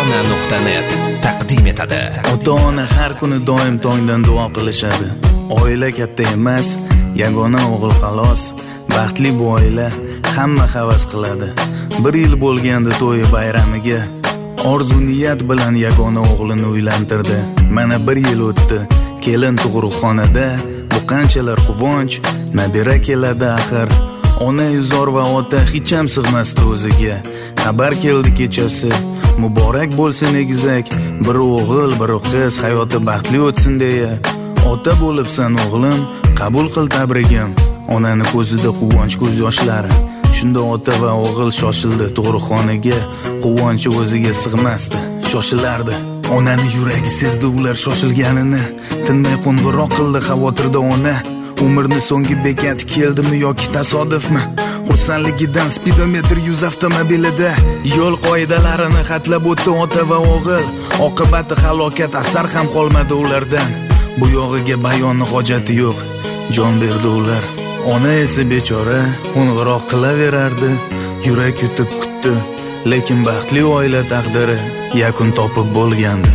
Tarona.net taqdim etadi. Ota-ona har kuni doim tongdan duo qilishadi. Oila katta emas, yagona o'g'il xolos. Baxtli bu oila hamma havas qiladi. 1 yil bo'lganda to'yi bayramiga orzu niyat bilan yagona o'g'lini uylantirdi. Mana 1 yil o'tdi. Kelin tug'ruqxonada, bu qanchalar quvonch, nabira keladi axir. Ona yuzor va ota hech ham sig'masdi o'ziga. Xabar keldi kechasi, muborak bo'lsin egizak, bir o'g'il, bir qiz hayoti baxtli o'tsin deya. Ota bo'libsan o'g'lim, qabul qil tabrigim. Onani ko'zida quvonch ko'z yoshlari. Shunda ota va o'g'il shoshildi tug'ruqxonaga. Quvonchi o'ziga sig'masdi, shoshilardi. Onani yuragi sezdi ular shoshilganini. Tinmay qo'ng'iroq qildi xavotirda ona. Umrni so'nggi bekat keldimi yoki tasodifmi? Xursandligidan speedometr 100 avtomobilida yo'l qoidalarini xatlab o'tdi ota va o'g'il. Oqibati halokat, asar ham qolmadi ulardan. Bu yog'iga bayonni hojati yo'q. Jon berdi ular. Ona esa bechora qo'ng'iroq qilaverardi, yurak yutib kutdi. Lekin baxtli oila taqdiri yakun topib bo'lgandi.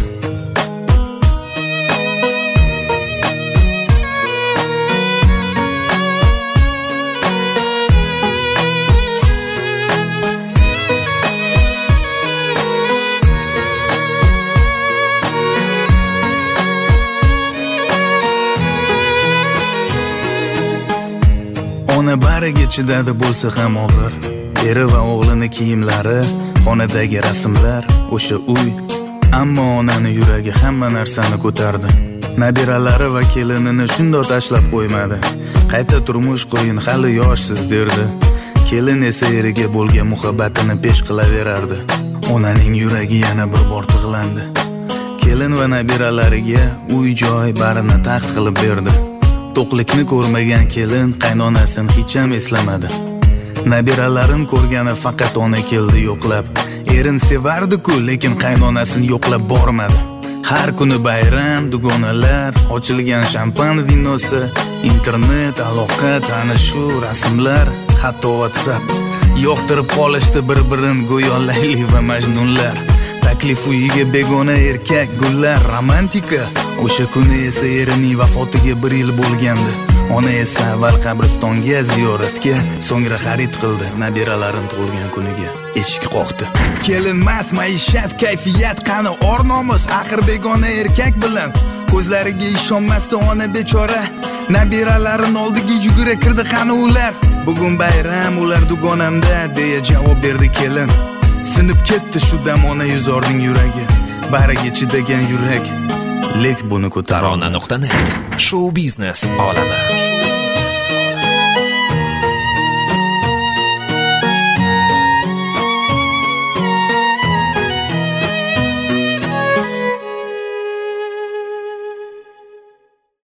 Ona bariga chidadi bo'lsa ham og'ir. Eri va o'g'lini kiyimlari, xonadagi rasmlar, o'sha uy. Ammo onani yuragi hamma narsani ko'tardi. Nabiralari va kelinini shundoq tashlab qo'ymadi. Qayta turmush qo'yin, hali yoshsiz derdi. Kelin esa eriga bo'lgan muhabbatini pesh qilaverardi. Onaning yuragi yana bir bor tig'landi. Kelin va nabiralariga uy-joy barini taxt qilib berdi. To'qlikni ko'rmagan kelin qaynonasini hech ham eslamadi. Nabiralarini ko'rgani faqat ona keldi yo'qlab. Erin sevardi-ku, lekin qaynonasini yo'qlab bormadi. Har kuni bayram, dugonalar, ochilgan shampan vinosi, internet, aloqa, tanishuv, rasmlar, hatto WhatsApp. Yo'qtirib qolishdi bir-birin go'yo Layli va Majnunlar. Taklif uyiga begona erkak, gullar, romantika. O'sha kuni esa erining vafotiga 1 yil bo'lgandi. Ona esa avval qabristonga ziyoratga, so'ngra xarid qildi. Nabiralarim tug'ilgan kuniga eshik qoqdi. Kelinmas maishat, kayfiyat qani or-nomus, axir begona erkak bilan ko'zlariga ishonmasdi ona bechora. Nabiralarin oldiga yugura kirdi qani ular. Bugun bayram, ular dugonamda deya javob berdi kelin. Sinib ketdi shu dam ona yuzorning yuragi. Bariga chidagan yurak. Lek buni ko'tarolmadi. Tarona.net show biznes olami.